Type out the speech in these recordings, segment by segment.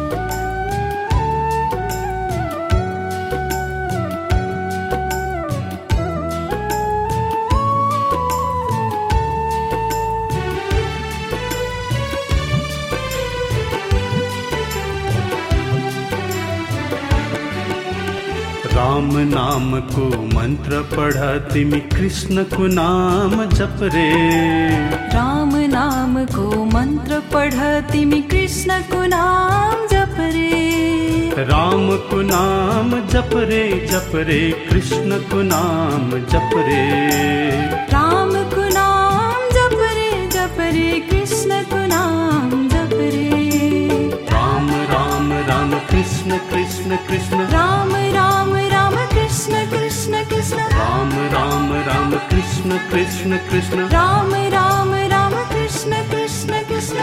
राम नाम को मंत्र पढ़ा तिमी कृष्ण को नाम जप रे। राम नाम को मंत्र पढ़ा तिमी कृष्ण को नाम जप रे। राम को नाम जप रे कृष्ण को नाम जप रे। राम को नाम जप रे कृष्ण को नाम जप रे। राम राम राम कृष्ण कृष्ण कृष्ण राम राम राम कृष्ण कृष्ण कृष्ण राम राम राम कृष्ण कृष्ण कृष्ण राम राम राम कृष्ण कृष्ण कृष्ण।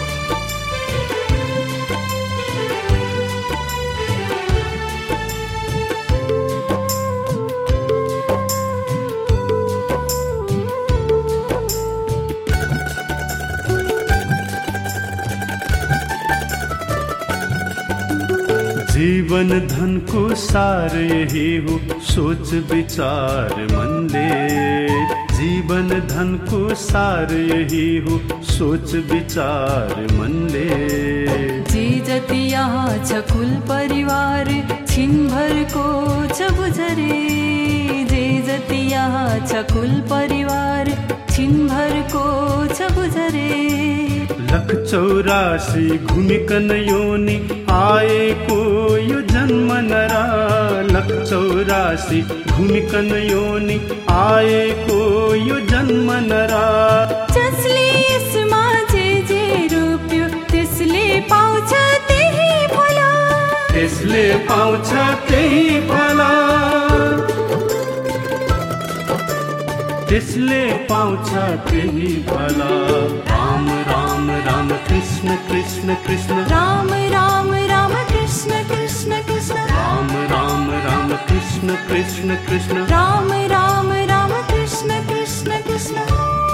जीवन धन को सार यही हो सोच विचार मन ले। जीवन धन को सार यही हो सोच विचार मन ले। जे जति यहाँ छ कुल परिवार छिन भर को छ बुझरे। जे जति यहाँ छ कुल परिवार छिन भर को छ बुझरे। 184 घुमिकन योनि आएको यो जन्म नरा। 184 घुमिकन योनि आएको यो जन्म नरा। जसले यसमा जे रोप्यो त्यसले पाउँछ त्यही फला। त्यसले पाउँछ त्यही फला। त्यसले पाउँछ त्यही फला। राम राम राम कृष्ण कृष्ण कृष्ण राम राम राम कृष्ण कृष्ण कृष्ण राम राम राम कृष्ण कृष्ण कृष्ण राम राम राम कृष्ण कृष्ण कृष्ण।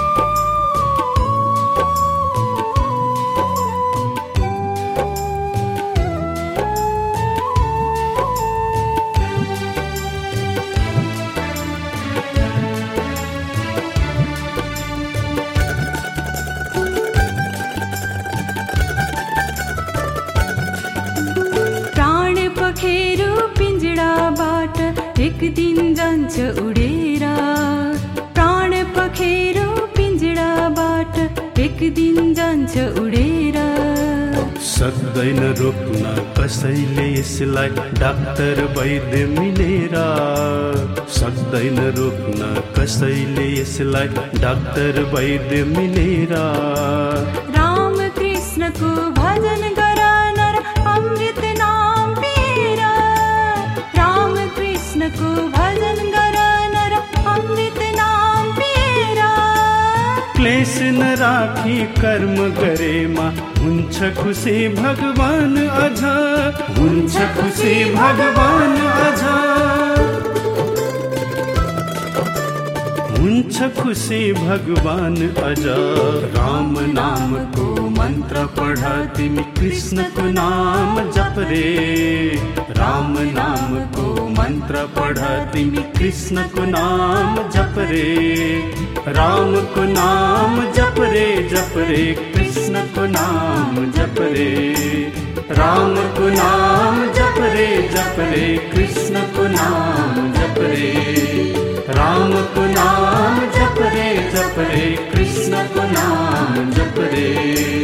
एक दिन जान्छ उडेर। प्राण पखेरु पिञ्जडाबाट एक दिन जान्छ उडेर। सक्दैन रोक्न कसैले यसलाई डाक्टर वैद्य मिलेर। सक्दैन रोक्न कसैले यसलाई डाक्टर वैद्य मिलेर। राम कृष्णको भजन गर नर अमृत नाम पिएर। राम कृष्णको भजन गर नर अमृत नाम पिएर। क्लेश नराखी कर्म गरेमा हुन्छ खुसी भगवान अझ। हुन्छ खुसी भगवान अझ। हुन्छ खुसी भगवान अझ। राम नाम को मंत्र पढ तिमी कृष्ण को नाम जप रे। राम नाम को मंत्र पढ तिमी कृष्ण को नाम जप रे। राम को नाम जप रे कृष्ण को नाम जप रे। राम को नाम जप रे कृष्ण को नाम जप रे। राम को नाम जप रे कृष्ण को नाम जप रे।